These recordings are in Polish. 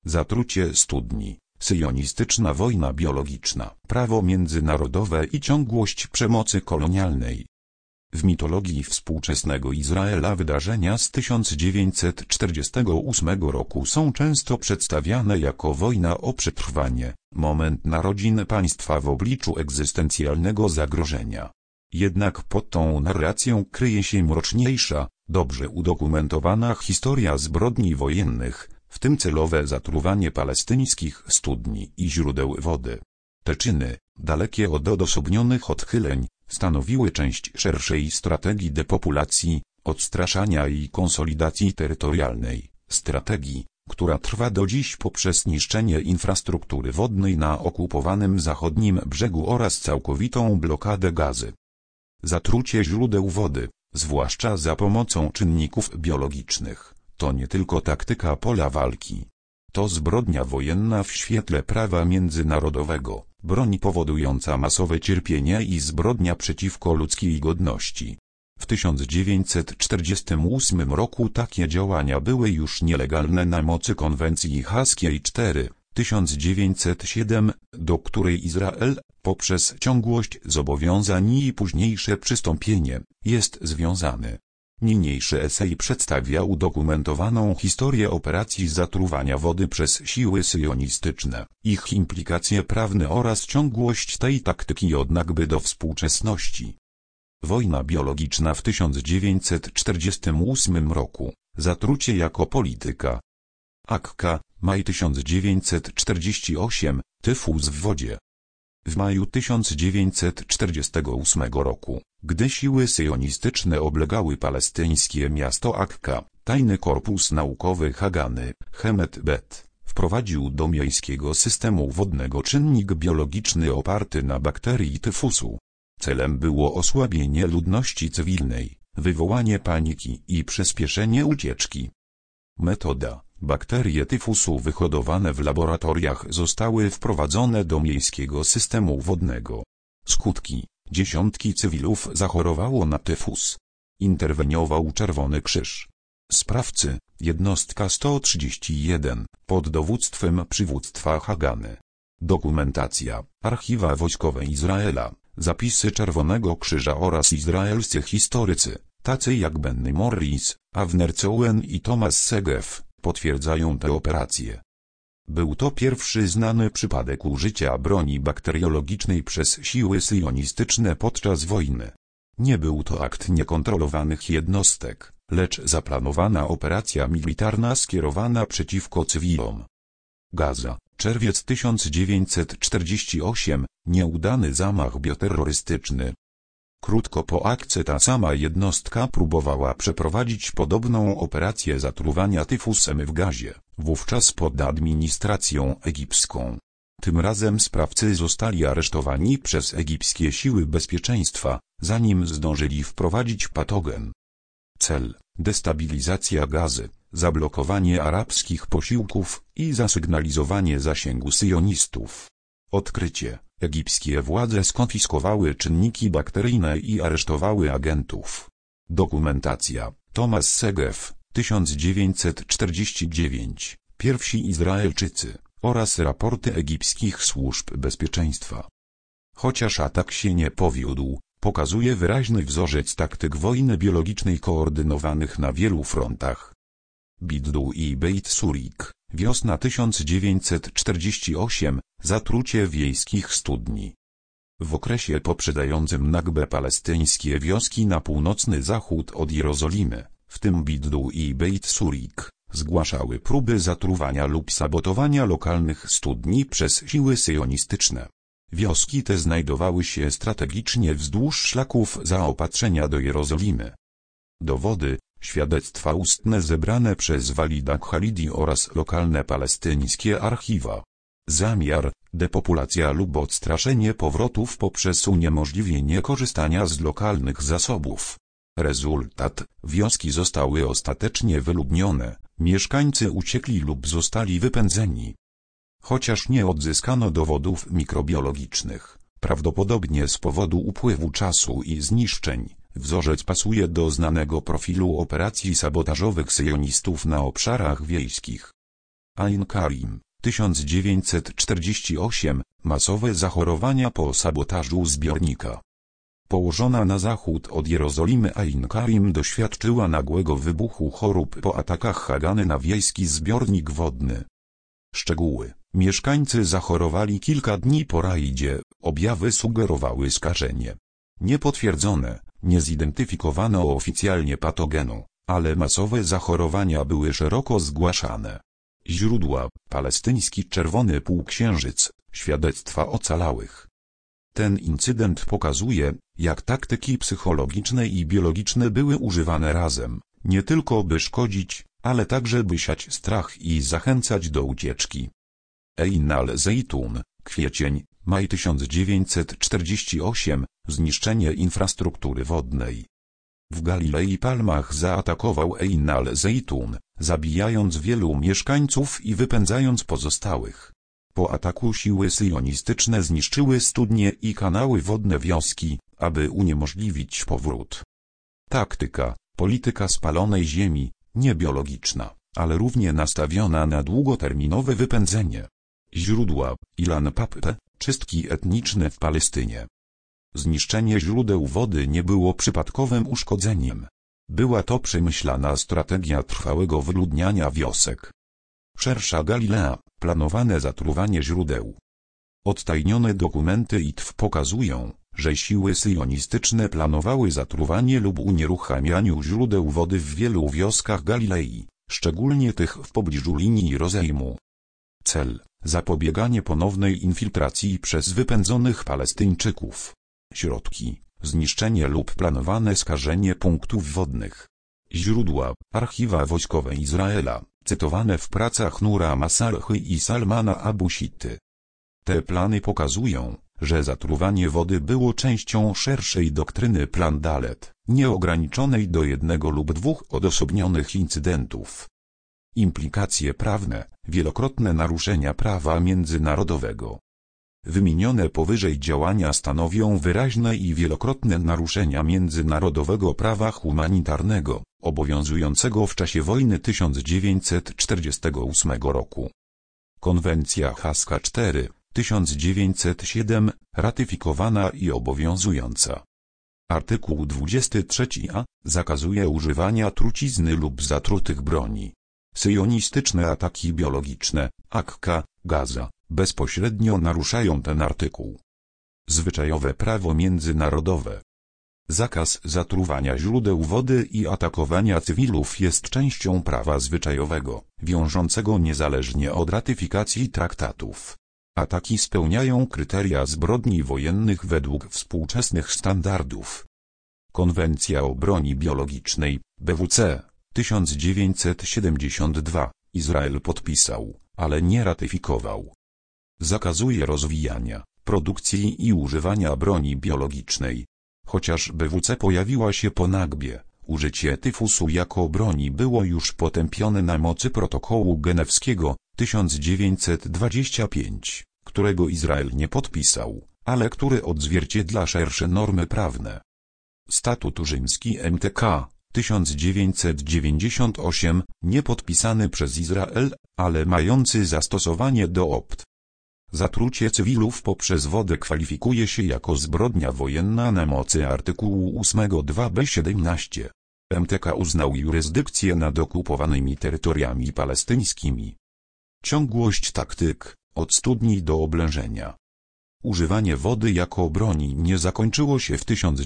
Zatrucie studni, syjonistyczna wojna biologiczna, prawo międzynarodowe i ciągłość przemocy kolonialnej. W mitologii współczesnego Izraela wydarzenia z 1948 roku są często przedstawiane jako wojna o przetrwanie, moment narodzin państwa w obliczu egzystencjalnego zagrożenia. Jednak pod tą narracją kryje się mroczniejsza, dobrze udokumentowana historia zbrodni wojennych, w tym celowe zatruwanie palestyńskich studni i źródeł wody. Te czyny, dalekie od odosobnionych odchyleń, stanowiły część szerszej strategii depopulacji, odstraszania i konsolidacji terytorialnej, strategii, która trwa do dziś poprzez niszczenie infrastruktury wodnej na okupowanym zachodnim brzegu oraz całkowitą blokadę Gazy. Zatrucie źródeł wody, zwłaszcza za pomocą czynników biologicznych, to nie tylko taktyka pola walki. To zbrodnia wojenna w świetle prawa międzynarodowego, broń powodująca masowe cierpienie i zbrodnia przeciwko ludzkiej godności. W 1948 roku takie działania były już nielegalne na mocy konwencji haskiej 4/1907, do której Izrael, poprzez ciągłość zobowiązań i późniejsze przystąpienie, jest związany. Niniejszy esej przedstawia udokumentowaną historię operacji zatruwania wody przez siły syjonistyczne, ich implikacje prawne oraz ciągłość tej taktyki od Nakby do współczesności. Wojna biologiczna w 1948 roku, zatrucie jako polityka. Akka, maj 1948, tyfus w wodzie. W maju 1948 roku, gdy siły syjonistyczne oblegały palestyńskie miasto Akka, tajny korpus naukowy Hagany, Hemet Bet, wprowadził do miejskiego systemu wodnego czynnik biologiczny oparty na bakterii tyfusu. Celem było osłabienie ludności cywilnej, wywołanie paniki i przyspieszenie ucieczki. Metoda. Bakterie tyfusu wyhodowane w laboratoriach zostały wprowadzone do miejskiego systemu wodnego. Skutki. Dziesiątki cywilów zachorowało na tyfus. Interweniował Czerwony Krzyż. Sprawcy, jednostka 131, pod dowództwem przywództwa Hagany. Dokumentacja, archiwa wojskowe Izraela, zapisy Czerwonego Krzyża oraz izraelscy historycy, tacy jak Benny Morris, Avner Cohen i Thomas Segev, potwierdzają te operacje. Był to pierwszy znany przypadek użycia broni bakteriologicznej przez siły syjonistyczne podczas wojny. Nie był to akt niekontrolowanych jednostek, lecz zaplanowana operacja militarna skierowana przeciwko cywilom. Gaza, czerwiec 1948, nieudany zamach bioterrorystyczny. Krótko po akcie ta sama jednostka próbowała przeprowadzić podobną operację zatruwania tyfusem w Gazie, wówczas pod administracją egipską. Tym razem sprawcy zostali aresztowani przez egipskie siły bezpieczeństwa, zanim zdążyli wprowadzić patogen. Cel: destabilizacja Gazy, zablokowanie arabskich posiłków i zasygnalizowanie zasięgu syjonistów. Odkrycie: egipskie władze skonfiskowały czynniki bakteryjne i aresztowały agentów. Dokumentacja: Thomas Segev, 1949, pierwsi Izraelczycy, oraz raporty egipskich służb bezpieczeństwa. Chociaż atak się nie powiódł, pokazuje wyraźny wzorzec taktyk wojny biologicznej koordynowanych na wielu frontach. Biddu i Beit Surik, wiosna 1948, zatrucie wiejskich studni. W okresie poprzedzającym Nakbę palestyńskie wioski na północny zachód od Jerozolimy, w tym Biddu i Beit Surik, zgłaszały próby zatruwania lub sabotowania lokalnych studni przez siły syjonistyczne. Wioski te znajdowały się strategicznie wzdłuż szlaków zaopatrzenia do Jerozolimy. Dowody, świadectwa ustne zebrane przez Walida Khalidi oraz lokalne palestyńskie archiwa. Zamiar: depopulacja lub odstraszenie powrotów poprzez uniemożliwienie korzystania z lokalnych zasobów. Rezultat: wioski zostały ostatecznie wyludnione, mieszkańcy uciekli lub zostali wypędzeni. Chociaż nie odzyskano dowodów mikrobiologicznych, prawdopodobnie z powodu upływu czasu i zniszczeń, wzorzec pasuje do znanego profilu operacji sabotażowych syjonistów na obszarach wiejskich. Ain Karim, 1948, masowe zachorowania po sabotażu zbiornika. Położona na zachód od Jerozolimy Ain Karim doświadczyła nagłego wybuchu chorób po atakach Hagany na wiejski zbiornik wodny. Szczegóły. Mieszkańcy zachorowali kilka dni po rajdzie, objawy sugerowały skażenie. Niepotwierdzone, nie zidentyfikowano oficjalnie patogenu, ale masowe zachorowania były szeroko zgłaszane. Źródła: palestyński Czerwony Półksiężyc, świadectwa ocalałych. Ten incydent pokazuje, jak taktyki psychologiczne i biologiczne były używane razem, nie tylko by szkodzić, ale także by siać strach i zachęcać do ucieczki. Ein al-Zejtun, kwiecień, maj 1948, zniszczenie infrastruktury wodnej. W Galilei Palmach zaatakował Ein al-Zejtun, zabijając wielu mieszkańców i wypędzając pozostałych. Po ataku siły syjonistyczne zniszczyły studnie i kanały wodne wioski, aby uniemożliwić powrót. Taktyka, polityka spalonej ziemi, nie biologiczna, ale równie nastawiona na długoterminowe wypędzenie. Źródła: Ilan Pappe, czystki etniczne w Palestynie. Zniszczenie źródeł wody nie było przypadkowym uszkodzeniem. Była to przemyślana strategia trwałego wyludniania wiosek. Szersza Galilea, planowane zatruwanie źródeł. Odtajnione dokumenty ITW pokazują, że siły syjonistyczne planowały zatruwanie lub unieruchamianiu źródeł wody w wielu wioskach Galilei, szczególnie tych w pobliżu linii rozejmu. Cel: zapobieganie ponownej infiltracji przez wypędzonych Palestyńczyków. Środki: zniszczenie lub planowane skażenie punktów wodnych. Źródła: archiwa wojskowe Izraela, cytowane w pracach Nura Masarchy i Salmana Abu Shitty. Te plany pokazują, że zatruwanie wody było częścią szerszej doktryny Plan Dalet, nieograniczonej do jednego lub dwóch odosobnionych incydentów. Implikacje prawne: wielokrotne naruszenia prawa międzynarodowego. Wymienione powyżej działania stanowią wyraźne i wielokrotne naruszenia międzynarodowego prawa humanitarnego, obowiązującego w czasie wojny 1948 roku. Konwencja Haska IV, 1907, ratyfikowana i obowiązująca. Artykuł 23a zakazuje używania trucizny lub zatrutych broni. Syjonistyczne ataki biologiczne, Akka, Gaza, bezpośrednio naruszają ten artykuł. Zwyczajowe prawo międzynarodowe. Zakaz zatruwania źródeł wody i atakowania cywilów jest częścią prawa zwyczajowego, wiążącego niezależnie od ratyfikacji traktatów. Ataki spełniają kryteria zbrodni wojennych według współczesnych standardów. Konwencja o broni biologicznej, BWC, 1972, Izrael podpisał, ale nie ratyfikował. Zakazuje rozwijania, produkcji i używania broni biologicznej. Chociaż BWC pojawiła się po Nagbie, użycie tyfusu jako broni było już potępione na mocy protokołu genewskiego, 1925, którego Izrael nie podpisał, ale który odzwierciedla szersze normy prawne. Statut Rzymski MTK, 1998, nie podpisany przez Izrael, ale mający zastosowanie do opt. Zatrucie cywilów poprzez wodę kwalifikuje się jako zbrodnia wojenna na mocy artykułu 8.2b17. MTK uznał jurysdykcję nad okupowanymi terytoriami palestyńskimi. Ciągłość taktyk, od studni do oblężenia. Używanie wody jako broni nie zakończyło się w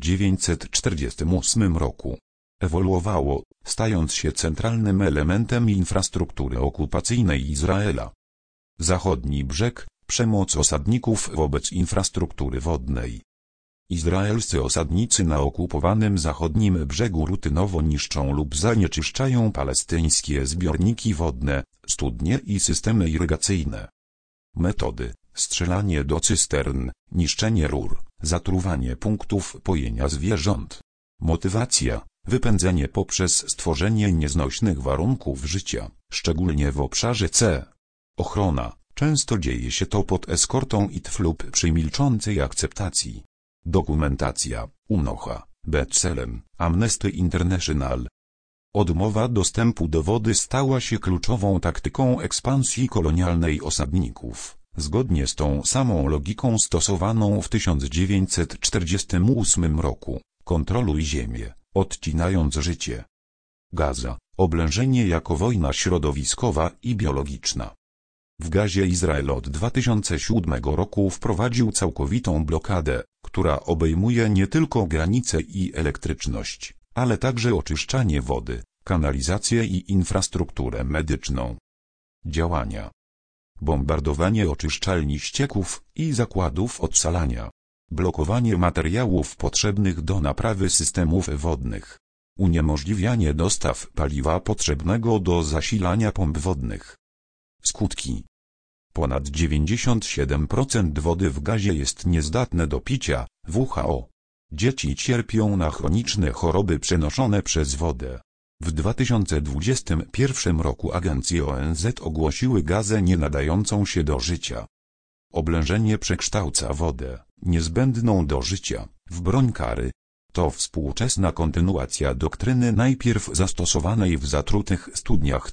1948 roku. Ewoluowało, stając się centralnym elementem infrastruktury okupacyjnej Izraela. Zachodni brzeg, przemoc osadników wobec infrastruktury wodnej. Izraelscy osadnicy na okupowanym zachodnim brzegu rutynowo niszczą lub zanieczyszczają palestyńskie zbiorniki wodne, studnie i systemy irygacyjne. Metody: strzelanie do cystern, niszczenie rur, zatruwanie punktów pojenia zwierząt. Motywacja: wypędzenie poprzez stworzenie nieznośnych warunków życia, szczególnie w obszarze C. Ochrona: często dzieje się to pod eskortą ITW lub przy milczącej akceptacji. Dokumentacja: UNOCHA, B'Tselem, Amnesty International. Odmowa dostępu do wody stała się kluczową taktyką ekspansji kolonialnej osadników, zgodnie z tą samą logiką stosowaną w 1948 roku. Kontroluj ziemię, odcinając życie. Gaza, oblężenie jako wojna środowiskowa i biologiczna. W Gazie Izrael od 2007 roku wprowadził całkowitą blokadę, która obejmuje nie tylko granice i elektryczność, ale także oczyszczanie wody, kanalizację i infrastrukturę medyczną. Działania: bombardowanie oczyszczalni ścieków i zakładów odsalania, blokowanie materiałów potrzebnych do naprawy systemów wodnych, uniemożliwianie dostaw paliwa potrzebnego do zasilania pomp wodnych. Skutki: ponad 97% wody w Gazie jest niezdatne do picia. WHO. Dzieci cierpią na chroniczne choroby przenoszone przez wodę. W 2021 roku agencje ONZ ogłosiły Gazę nienadającą się do życia. Oblężenie przekształca wodę, niezbędną do życia, w broń kary. To współczesna kontynuacja doktryny najpierw zastosowanej w zatrutych studniach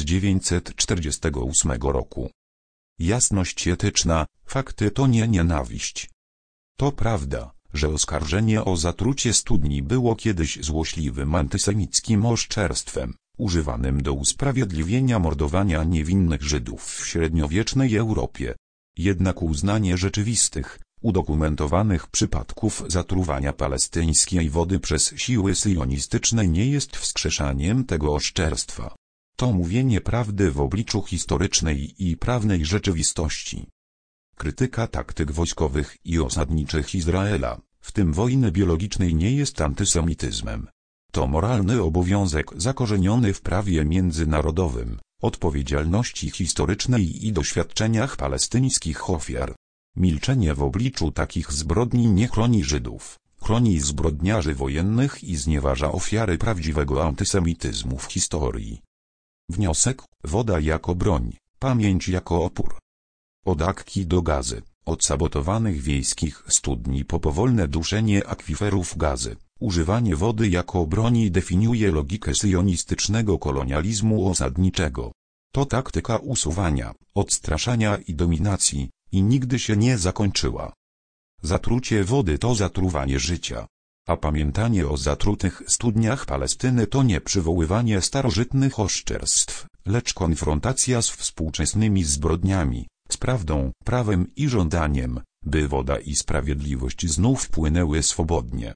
1948 roku. Jasność etyczna: fakty to nie nienawiść. To prawda, że oskarżenie o zatrucie studni było kiedyś złośliwym antysemickim oszczerstwem, używanym do usprawiedliwienia mordowania niewinnych Żydów w średniowiecznej Europie. Jednak uznanie rzeczywistych, udokumentowanych przypadków zatruwania palestyńskiej wody przez siły syjonistyczne nie jest wskrzeszaniem tego oszczerstwa. To mówienie prawdy w obliczu historycznej i prawnej rzeczywistości. Krytyka taktyk wojskowych i osadniczych Izraela, w tym wojny biologicznej, nie jest antysemityzmem. To moralny obowiązek zakorzeniony w prawie międzynarodowym, odpowiedzialności historycznej i doświadczeniach palestyńskich ofiar. Milczenie w obliczu takich zbrodni nie chroni Żydów, chroni zbrodniarzy wojennych i znieważa ofiary prawdziwego antysemityzmu w historii. Wniosek: woda jako broń, pamięć jako opór. Od Akki do Gazy, od sabotowanych wiejskich studni po powolne duszenie akwiferów Gazy, używanie wody jako broni definiuje logikę syjonistycznego kolonializmu osadniczego. To taktyka usuwania, odstraszania i dominacji, i nigdy się nie zakończyła. Zatrucie wody to zatruwanie życia. A pamiętanie o zatrutych studniach Palestyny to nie przywoływanie starożytnych oszczerstw, lecz konfrontacja z współczesnymi zbrodniami, z prawdą, prawem i żądaniem, by woda i sprawiedliwość znów płynęły swobodnie.